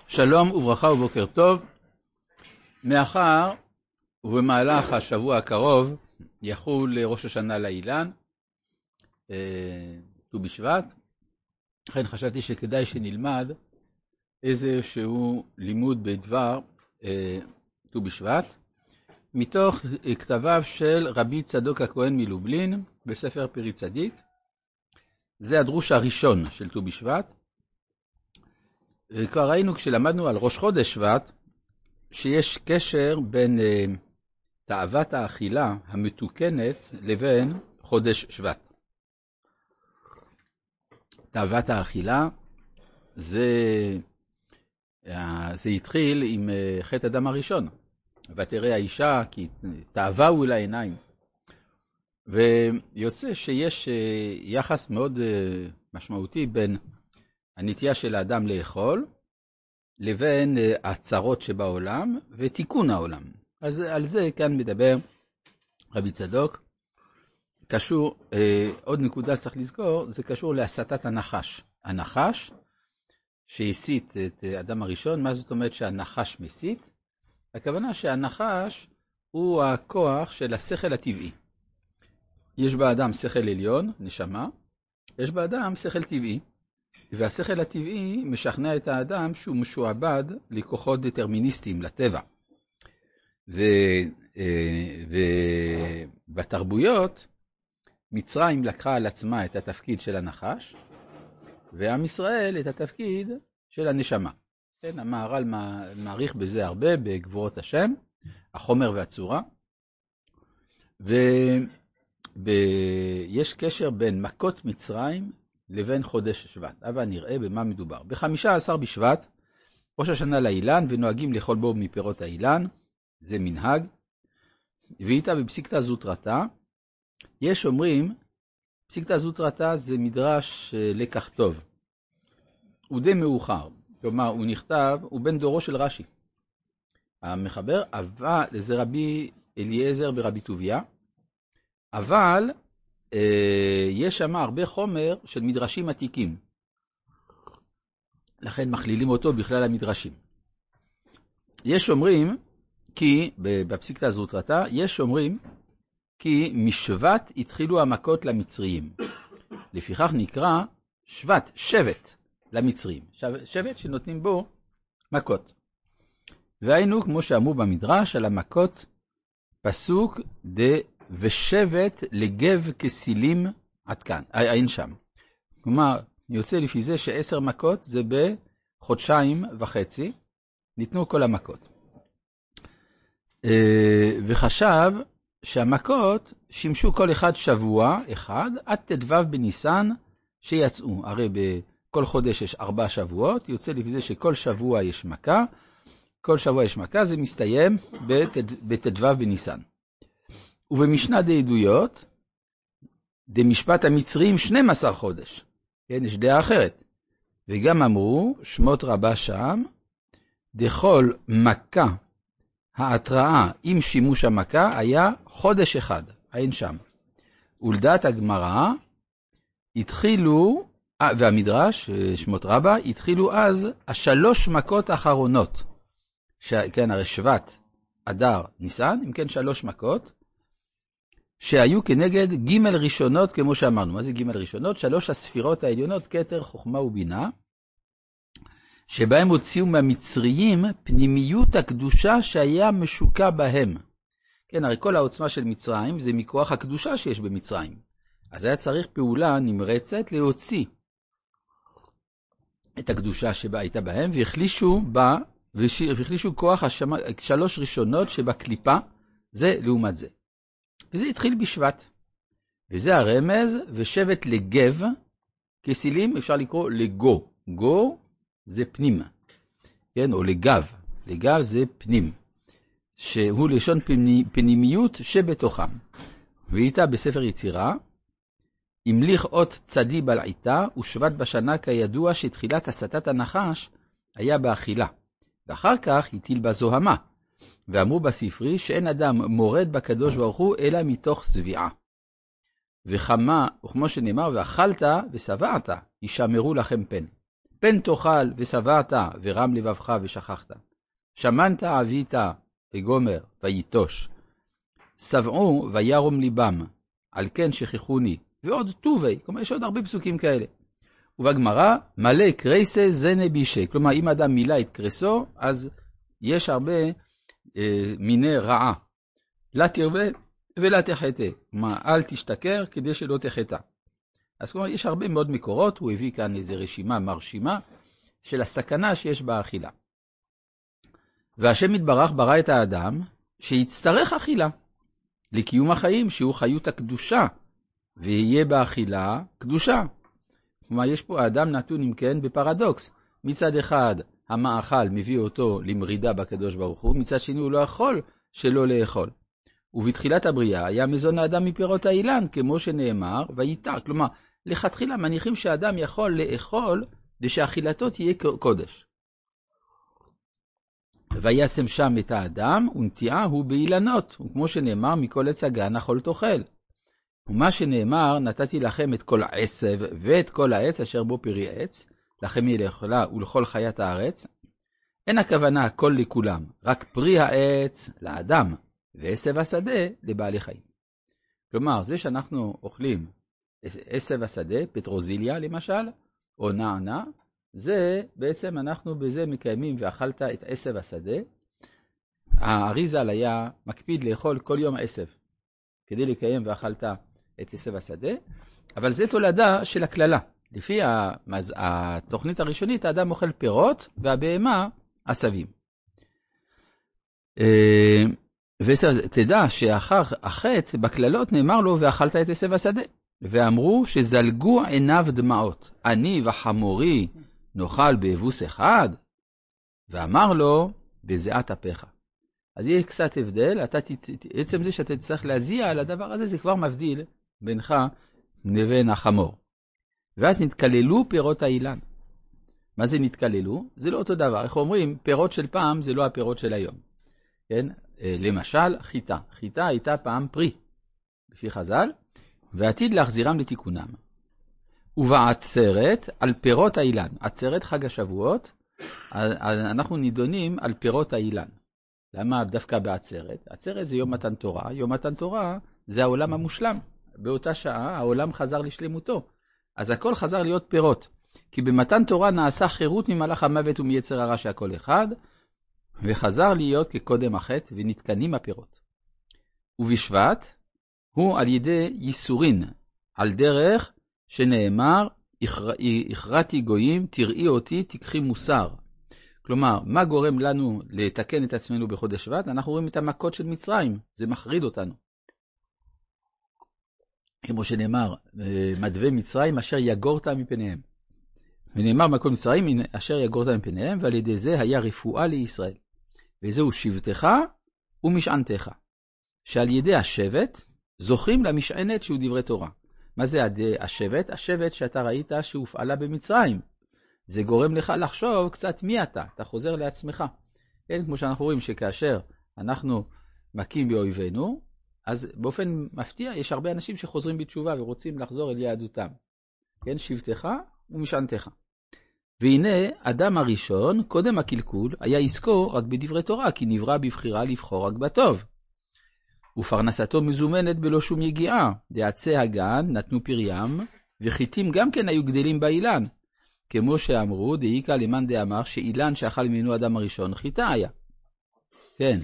שלום וברכה ובוקר טוב. מאחר ובמהלך השבוע הקרוב יחול ראש השנה לאילן, ט"ו בשבט, לכן חשבתי שכדאי שנלמד איזשהו לימוד בדבר ט"ו בשבט, מתוך כתביו של רבי צדוק הכהן מלובלין בספר פרי צדיק. זה הדרוש הראשון של ט"ו בשבט. וכבר ראינו כשלמדנו על ראש חודש שבט, שיש קשר בין תאוות האכילה המתוקנת לבין חודש שבט. תאוות האכילה זה התחיל עם חטא אדם הראשון. ותראה האישה כי תאווהו אל העיניים. ויוצא שיש יחס מאוד משמעותי בין הנטייה של האדם לאכול, לבין הצרות שבעולם ותיקון העולם. אז על זה כאן מדבר רבי צדוק. קשור, עוד נקודה צריך לזכור, זה קשור להסתת הנחש. הנחש שהסית את האדם הראשון, מה זאת אומרת שהנחש מסית? הכוונה שהנחש הוא הכוח של השכל הטבעי. יש באדם שכל עליון, נשמה, יש באדם שכל טבעי. והשכל הטבעי משכנע את האדם שהוא משועבד לכוחות דטרמיניסטיים, לטבע. ובתרבויות, מצרים לקחה על עצמה את התפקיד של הנחש, ועם ישראל את התפקיד של הנשמה. כן, המהר"ל מעריך בזה הרבה, בגבורות השם, החומר והצורה. ויש קשר בין מכות מצרים לבין חודש שבט. אבל נראה במה מדובר. ב-15 בשבט, ראש השנה לאילן, ונוהגים לאכול בו מפירות האילן, זה מנהג. ואיתה בפסיקתא זוטרתא, יש אומרים, פסיקתא זוטרתא זה מדרש לקח טוב. הוא די מאוחר, כלומר הוא נכתב, הוא בן דורו של רש"י. המחבר, אבל זה רבי אליעזר ברבי טוביה, אבל יש שם הרבה חומר של מדרשים עתיקים. לכן מכלילים אותו בכלל המדרשים. יש אומרים כי, בפסיקתא זוטרתא, יש אומרים כי משבט התחילו המכות למצריים. לפיכך נקרא שבט, שבט למצריים. שבט שנותנים בו מכות. והיינו, כמו שאמרו במדרש, על המכות פסוק ושבט לגב כסילים עד כאן, אין שם. כלומר, יוצא לפי זה ש10 מכות זה בחודשיים וחצי, ניתנו כל המכות. וחשב שהמכות שימשו כל אחד שבוע אחד, עד ט"ו בניסן שיצאו. הרי בכל חודש יש 4 שבועות, יוצא לפי זה שכל שבוע יש מכה, כל שבוע יש מכה, זה מסתיים בט"ו בניסן. ובמשנה דעדויות, דמשפט המצרים 12 חודש. כן, יש דעה אחרת. וגם אמרו, שמות רבה שם, דכל מכה, ההתראה עם שימוש המכה, היה חודש אחד, אין שם. ולדעת הגמרא, התחילו, והמדרש, שמות רבה, התחילו אז 3 מכות האחרונות. כן, הרי שבט, אדר, ניסן, אם כן 3 מכות, שהיו כנגד ג' ראשונות, כמו שאמרנו. מה זה ג' ראשונות? 3 הספירות העליונות, כתר, חוכמה ובינה, שבהם הוציאו מהמצריים פנימיות הקדושה שהיה משוקע בהם. כן, הרי כל העוצמה של מצרים זה מכוח הקדושה שיש במצרים. אז היה צריך פעולה נמרצת להוציא את הקדושה שבה הייתה בהם, והחלישו כוח 3 ראשונות שבקליפה, זה לעומת זה. וזה התחיל בשבט. וזה הרמז, ושבט לגב, כסילים אפשר לקרוא לגו. גו זה פנים. כן, או לגב. לגב זה פנים. שהוא לשון פנימיות שבתוכם. ואיתה בספר יצירה, המליך אות צדי בלעיתה, ושבט בשנה כידוע שתחילת הסתת הנחש היה באכילה. ואחר כך הטיל בזוהמה. ואמרו בספרי שאין אדם מורד בקדוש ברוך הוא אלא מתוך צביעה. וכמו שנאמר, ואכלת ושבעת, ישמרו לכם פן. פן תאכל ושבעת ורם לבבך ושכחת. שמנת אבית וגומר ויתוש. שבעו וירום ליבם, על כן שכחוני, ועוד טובי, כלומר יש עוד הרבה פסוקים כאלה. ובגמרא, מלא קרייסה זנה בישה, כלומר אם אדם מילא את קרסו, אז יש הרבה מיני רעה. לא תרבה ולא תחטא, כלומר אל תשתכר כדי שלא תחטא. אז כלומר יש הרבה מאוד מקורות, הוא הביא כאן איזו רשימה מרשימה של הסכנה שיש באכילה. והשם יתברך ברא את האדם שיצטרך אכילה, לקיום החיים שהוא חיות הקדושה, ויהיה באכילה קדושה. כלומר, יש פה האדם נתון אם כן בפרדוקס. מצד אחד, המאכל מביא אותו למרידה בקדוש ברוך הוא, מצד שני הוא לא יכול שלא לאכול. ובתחילת הבריאה היה מזון האדם מפירות האילן, כמו שנאמר, ויתר. כלומר, לכתחילה מניחים שהאדם יכול לאכול, ושאכילתו תהיה קודש. וישם שם את האדם, ונטיעה הוא באילנות, וכמו שנאמר, מכל עץ הגן אכול תאכל. ומה שנאמר, נתתי לכם את כל העשב ואת כל העץ אשר בו פרי עץ, לכם היא לאכולה ולכל חיית הארץ. אין הכוונה הכל לכולם, רק פרי העץ לאדם, ועשב השדה לבעלי חיים. כלומר, זה שאנחנו אוכלים עשב השדה, פטרוזיליה למשל, או נענה, זה בעצם אנחנו בזה מקיימים ואכלת את עשב השדה. האריזל היה מקפיד לאכול כל יום עשב, כדי לקיים ואכלת את עשב השדה, אבל זה תולדה של הכללה. לפי התוכנית הראשונית, האדם אוכל פירות והבהמה עשבים. ותדע שאחר החטא בכללות נאמר לו ואכלת את עשב השדה. ואמרו שזלגו עיניו דמעות, אני וחמורי נאכל באבוס אחד, ואמר לו בזיעת אפיך. אז יהיה קצת הבדל, עצם זה שאתה צריך להזיע על הדבר הזה, זה כבר מבדיל בינך לבין החמור. ואז נתקללו פירות האילן. מה זה נתקללו? זה לא אותו דבר. איך אומרים, פירות של פעם זה לא הפירות של היום. כן? למשל, חיטה. חיטה הייתה פעם פרי, לפי חז"ל, ועתיד להחזירם לתיקונם. ובעצרת על פירות האילן. עצרת חג השבועות, אנחנו נידונים על פירות האילן. למה דווקא בעצרת? עצרת זה יום מתן תורה. יום מתן תורה זה העולם המושלם. באותה שעה העולם חזר לשלמותו. אז הכל חזר להיות פירות. כי במתן תורה נעשה חירות ממלאך המוות ומיצר הרע שהכל אחד, וחזר להיות כקודם החטא ונתקנים הפירות. ובשבט הוא על ידי ייסורין, על דרך שנאמר, הכרעתי גויים, תראי אותי, תקחי מוסר. כלומר, מה גורם לנו לתקן את עצמנו בחודש שבט? אנחנו רואים את המכות של מצרים, זה מחריד אותנו. כמו שנאמר, מדווה מצרים אשר יגורת מפניהם. ונאמר מכות מצרים אשר יגורת מפניהם, ועל ידי זה היה רפואה לישראל. וזהו שבטך ומשענתך. שעל ידי השבט זוכים למשענת שהוא דברי תורה. מה זה השבט? השבט שאתה ראית שהופעלה במצרים. זה גורם לך לחשוב קצת מי אתה, אתה חוזר לעצמך. כן, כמו שאנחנו רואים שכאשר אנחנו מכים באויבינו, אז באופן מפתיע יש הרבה אנשים שחוזרים בתשובה ורוצים לחזור אל יהדותם. כן, שבטך ומשענתך. והנה, אדם הראשון, קודם הקלקול, היה עסקו רק בדברי תורה, כי נברא בבחירה לבחור רק בטוב. ופרנסתו מזומנת בלא שום יגיעה. דעצי הגן נתנו פריים, וחיטים גם כן היו גדלים באילן. כמו שאמרו, דאיקה למאן דאמר, שאילן שאכל ממנו אדם הראשון, חיטה היה. כן.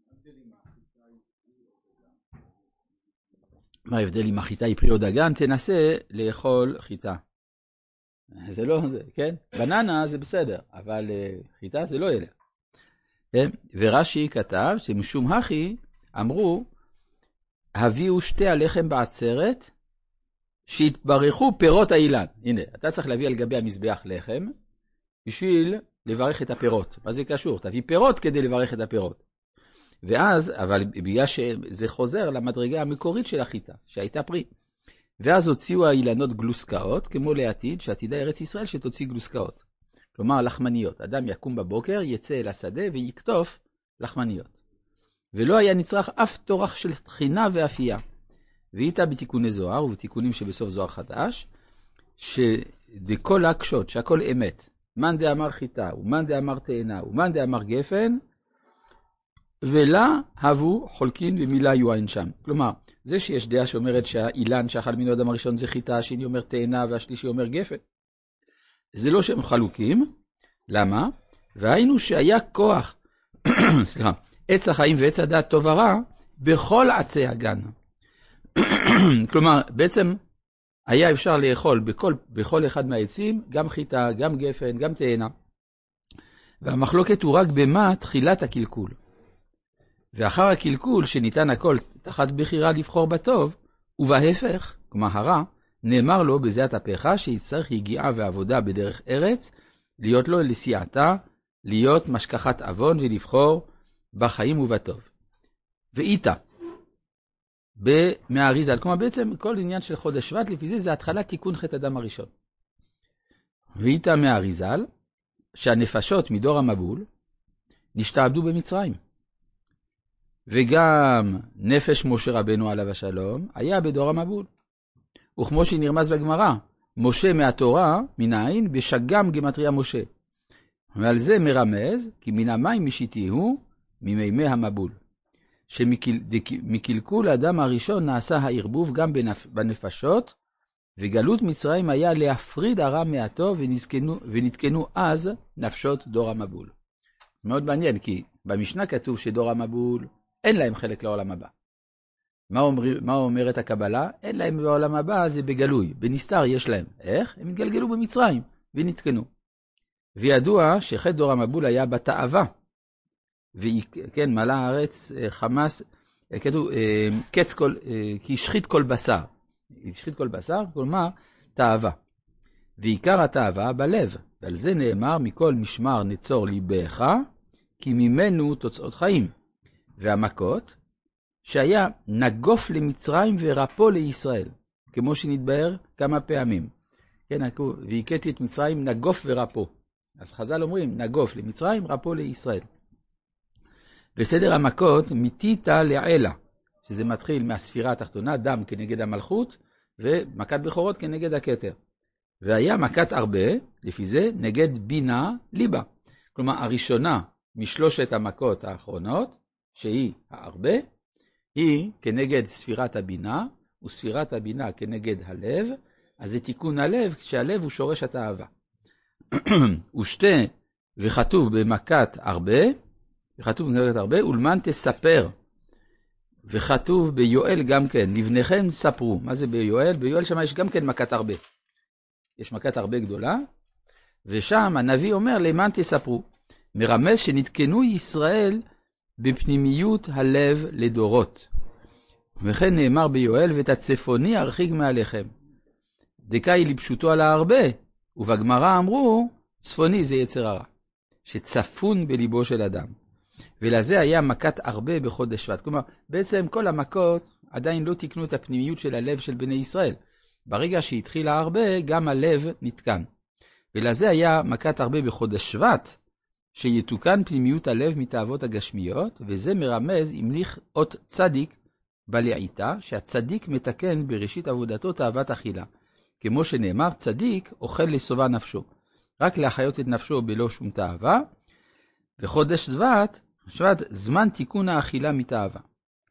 מה ההבדל אם החיטה היא פרי או דגן? תנסה לאכול חיטה. זה לא זה, כן? בננה זה בסדר, אבל חיטה זה לא ילך. כן? ורש"י כתב שמשום הכי אמרו, הביאו שתי הלחם בעצרת, שהתברכו פירות האילן. הנה, אתה צריך להביא על גבי המזבח לחם, בשביל לברך את הפירות. מה זה קשור? תביא פירות כדי לברך את הפירות. ואז, אבל בגלל שזה חוזר למדרגה המקורית של החיטה, שהייתה פרי. ואז הוציאו האילנות גלוסקאות, כמו לעתיד, שעתידה ארץ ישראל שתוציא גלוסקאות. כלומר, לחמניות. אדם יקום בבוקר, יצא אל השדה ויקטוף לחמניות. ולא היה נצרך אף תורח של תחינה ואפייה. ואיתה בתיקוני זוהר ובתיקונים שבסוף זוהר חדש, שדכל הקשות, שהכל אמת, מאן דאמר חיטה, ומאן דאמר תאנה, ומאן דאמר גפן, ולה הבו חולקין במילה יועין שם. כלומר, זה שיש דעה שאומרת שהאילן שאכל ממנו אדם הראשון זה חיטה, השני אומר תאנה והשלישי אומר גפן. זה לא שהם חלוקים. למה? והיינו שהיה כוח, סליחה, עץ החיים ועץ הדעת טוב ורע, בכל עצי הגן. כלומר, בעצם היה אפשר לאכול בכל אחד מהעצים, גם חיטה, גם גפן, גם תאנה. והמחלוקת הוא רק במה תחילת הקלקול. ואחר הקלקול שניתן הכל תחת בחירה לבחור בטוב, ובהפך, כלומר הרע, נאמר לו בזיעת אפיך שיצטרך יגיעה ועבודה בדרך ארץ, להיות לו לסיעתה, להיות משכחת אבון ולבחור בחיים ובטוב. ואיתה, מהאריזל, כלומר בעצם כל עניין של חודש שבט, לפי זה התחלת תיקון חטא אדם הראשון. ואיתה מהאריזל, שהנפשות מדור המבול נשתעבדו במצרים. וגם נפש משה רבנו עליו השלום היה בדור המבול. וכמו שנרמז בגמרא, משה מהתורה, מן העין, בשגם גמטריה משה. ועל זה מרמז, כי מן המים משיתיהו ממימי המבול. שמקלקול האדם הראשון נעשה הערבוב גם בנפשות, וגלות מצרים היה להפריד הרע מהטוב, ונתקנו אז נפשות דור המבול. מאוד מעניין, כי במשנה כתוב שדור המבול אין להם חלק לעולם הבא. מה אומרת הקבלה? אין להם בעולם הבא, זה בגלוי. בנסתר יש להם. איך? הם התגלגלו במצרים ונתקנו. וידוע שחטא דור המבול היה בתאווה. וכן, מלא הארץ חמאס, כתוב, קץ כל, כי השחית כל בשר. השחית כל בשר, כלומר, תאווה. ועיקר התאווה בלב. ועל זה נאמר, מכל משמר נצור ליבך, כי ממנו תוצאות חיים. והמכות, שהיה נגוף למצרים ורפו לישראל, כמו שנתבהר כמה פעמים. כן, והכיתי את מצרים נגוף ורפו. אז חז"ל אומרים, נגוף למצרים, רפו לישראל. בסדר המכות, מתיתה לעלה, שזה מתחיל מהספירה התחתונה, דם כנגד המלכות, ומכת בכורות כנגד הכתר. והיה מכת הרבה, לפי זה, נגד בינה ליבה. כלומר, הראשונה משלושת המכות האחרונות, שהיא הרבה, היא כנגד ספירת הבינה, וספירת הבינה כנגד הלב, אז זה תיקון הלב, כשהלב הוא שורש התאווה. ושתי, וכתוב במכת הרבה, ולמן תספר, וכתוב ביואל גם כן, לבניכם ספרו. מה זה ביואל? ביואל שם יש גם כן מכת הרבה. יש מכת הרבה גדולה, ושם הנביא אומר, למען תספרו. מרמז שנתקנו ישראל בפנימיות הלב לדורות. וכן נאמר ביואל, ואת הצפוני הרחיק מעליכם. דקאי לפשוטו על הרבה, ובגמרא אמרו, צפוני זה יצר הרע, שצפון בליבו של אדם. ולזה היה מכת הרבה בחודש שבט. כלומר, בעצם כל המכות עדיין לא תקנו את הפנימיות של הלב של בני ישראל. ברגע שהתחילה הרבה, גם הלב נתקן. ולזה היה מכת הרבה בחודש שבט, שיתוקן פנימיות הלב מתאוות הגשמיות, וזה מרמז המליך אות צדיק בלעיתה, שהצדיק מתקן בראשית עבודתו תאוות אכילה. כמו שנאמר, צדיק אוכל לסובה נפשו, רק להחיות את נפשו בלא שום תאווה, וחודש שבט, זמן תיקון האכילה מתאווה.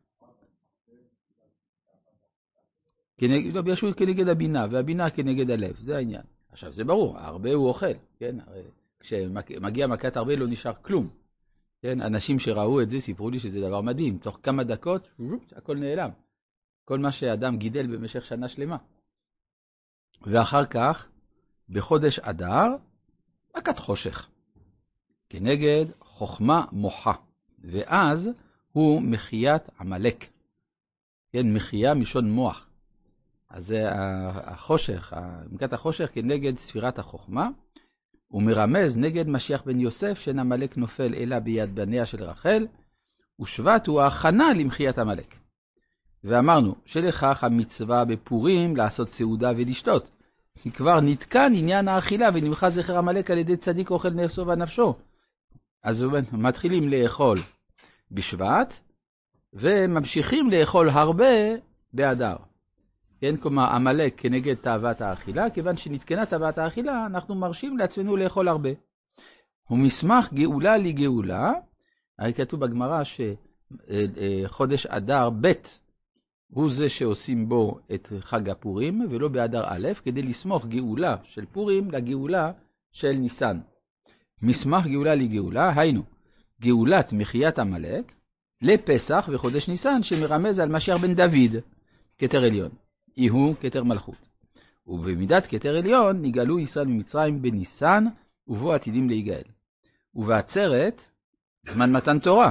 בישו כנגד הבינה, והבינה כנגד הלב, זה העניין. עכשיו זה ברור, הרבה הוא אוכל, כן? כשמגיע מכת הרבה לא נשאר כלום. כן? אנשים שראו את זה סיפרו לי שזה דבר מדהים, תוך כמה דקות הכל נעלם. כל מה שאדם גידל במשך שנה שלמה. ואחר כך, בחודש אדר, מכת חושך, כנגד חוכמה מוחה, ואז הוא מחיית עמלק. כן, מחייה משון מוח. אז זה החושך, מכת החושך כנגד ספירת החוכמה, הוא מרמז נגד משיח בן יוסף, שאין עמלק נופל אלא ביד בניה של רחל, ושבט הוא ההכנה למחיית עמלק. ואמרנו שלכך המצווה בפורים לעשות סעודה ולשתות, כי כבר נתקן עניין האכילה ונמחה זכר עמלק על ידי צדיק אוכל נפשו ונפשו. אז מתחילים לאכול בשבט, וממשיכים לאכול הרבה באדר. כן, כלומר, עמלק כנגד תאוות האכילה, כיוון שנתקנה תאוות האכילה, אנחנו מרשים לעצמנו לאכול הרבה. ומסמך גאולה לגאולה, הרי כתוב בגמרא שחודש אדר ב' הוא זה שעושים בו את חג הפורים, ולא באדר א', כדי לסמוך גאולה של פורים לגאולה של ניסן. מסמך גאולה לגאולה, היינו, גאולת מחיית עמלק, לפסח וחודש ניסן, שמרמז על משיח בן דוד, כתר עליון. יהוא כתר מלכות. ובמידת כתר עליון נגאלו ישראל ממצרים בניסן, ובו עתידים להיגאל. ובעצרת, זמן מתן תורה,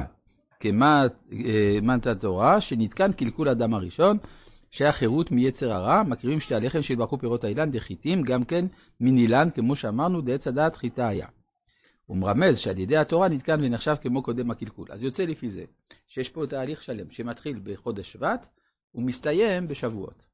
מתן תורה, שנתקן קלקול אדם הראשון, שהיה חירות מיצר הרע, מקריבים שתי הלחם שהתברכו פירות האילן דחיתים, גם כן מנילן, כמו שאמרנו, דעץ הדעת חיטה היה. הוא מרמז שעל ידי התורה נתקן ונחשב כמו קודם הקלקול. אז יוצא לפי זה, שיש פה תהליך שלם, שמתחיל בחודש שבט, ומסתיים בשבועות.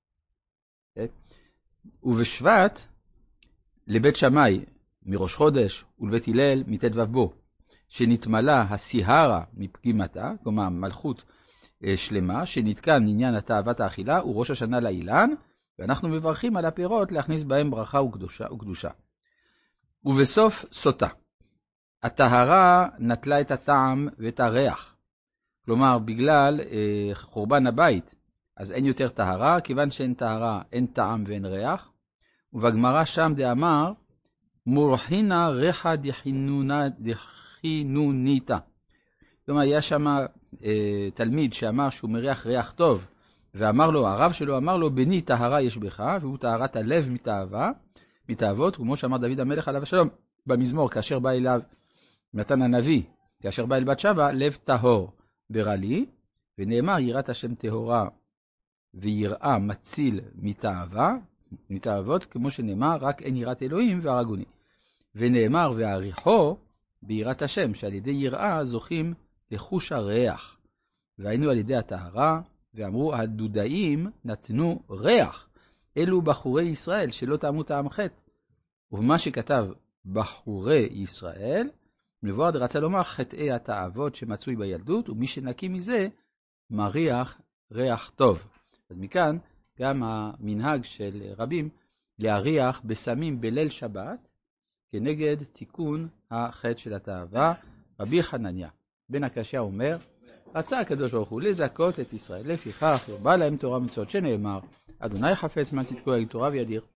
ובשבט, לבית שמאי מראש חודש, ולבית הלל מתדבב בו, שנתמלה הסיהרה מפגימתה, כלומר מלכות שלמה, שנתקן עניין התאוות האכילה, וראש השנה לאילן, ואנחנו מברכים על הפירות להכניס בהם ברכה וקדושה. ובסוף סוטה. הטהרה נטלה את הטעם ואת הריח. כלומר, בגלל חורבן הבית, אז אין יותר טהרה, כיוון שאין טהרה, אין טעם ואין ריח. ובגמרא שם דאמר, מורחינה ריחה דחינוניתה. כלומר, היה שם תלמיד שאמר שהוא מריח ריח טוב, ואמר לו, הרב שלו אמר לו, בני טהרה יש בך, והוא טהרת הלב מתאוות, כמו שאמר דוד המלך עליו השלום, במזמור, כאשר בא אליו נתן הנביא, כאשר בא אל בת שבע, לב טהור ברא לי, ונאמר יראת השם טהורה, ויראה מציל מתאוות, כמו שנאמר, רק אין יראת אלוהים והרגוני. ונאמר והעריכו ביראת השם, שעל ידי יראה זוכים לחוש הריח. והיינו על ידי הטהרה, ואמרו הדודאים נתנו ריח, אלו בחורי ישראל שלא טעמו טעם חטא. ובמה שכתב בחורי ישראל, מבואר רצה לומר חטאי התאוות שמצוי בילדות, ומי שנקי מזה מריח ריח טוב. אז מכאן גם המנהג של רבים להריח בסמים בליל שבת, כנגד תיקון החטא של התאווה. רבי חנניה בן הקשיא אומר, רצה הקדוש ברוך הוא לזכות את ישראל, לפיכך הרבה להם תורה ומצוות, שנאמר, אדוני חפץ מעל צדקו יגיד תורה וידיר.